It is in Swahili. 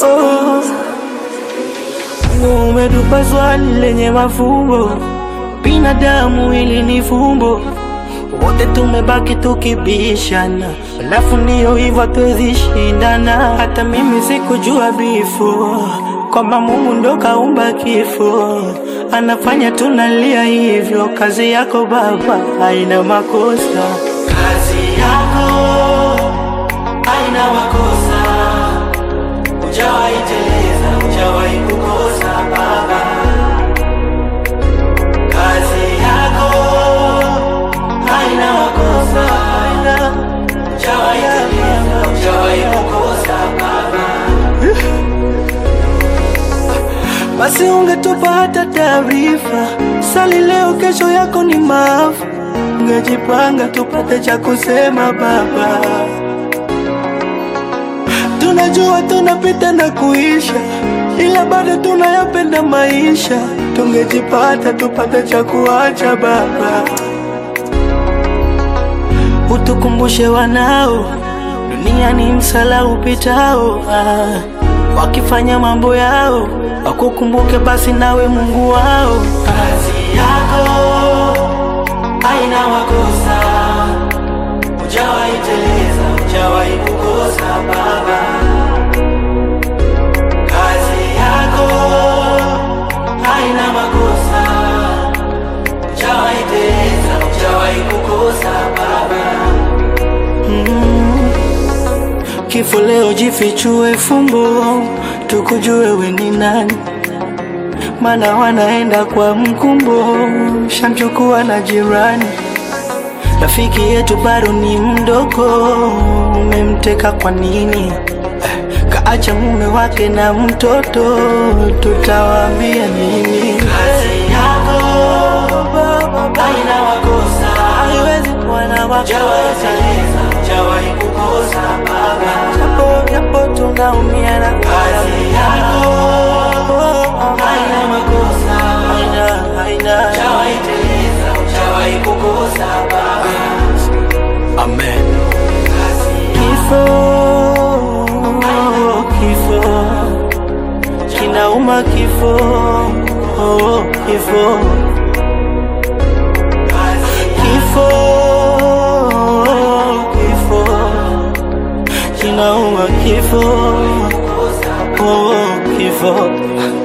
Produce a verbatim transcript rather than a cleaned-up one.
Oh, umetupa swali lenye mafumbo, binadamu ili ni fumbo, wote tumebaki tukibishana, alafu ndio hivyo tuwezi shindana. Hata mimi sikujua before kwamba Mungu ndo kaumba kifo, anafanya tunalia hivyo. Kazi yako Baba haina makosa, kazi yako haina makosa, hujawahi teleza, hujawahi kukosa Baba. Kazi yako haina makosa, hujawahi teleza, hujawahi kukosa Baba. basi ungetupa hata taarifa. Sali leo, kesho yako ni maafa, ungejipanga tupate cha kusema Baba. Tunajua tunapita na kuisha, ila bado tunayapenda maisha, tungejipata tupate cha kuacha Baba. Utukumbushe wanao, dunia ni msala upitao, ah. Wakifanya mambo yao wakukumbuke basi nawe Mungu wao. Kazi yako haina makosa, hujawahi teleza, hujawahi kukosa Baba. Kazi yako haina makosa, hujawahi teleza, hujawahi kukosa Baba. mm. Kifo leo jifichue fumbo, tukujue we ni nani, mana wanaenda kwa mkumbo, shamchukua na jirani. Rafiki yetu bado ni mdogo, umemteka kwa nini? Kaacha mume wake na mtoto, tutawaambia nini? Kazi yako haina makosa, haiwezi kuwa na makosa, hujawahi teleza, hujawahi kukosa Baba. japo japo tunaumia na Kazi yako haina makosa, haina haina hujawahi teleza, hujawahi kukosa Baba. Amen. Kazi Kifo, kifo kinauma, kifo, oh, kifo, kifo, kifo kinauma, kifo, oh, kifo.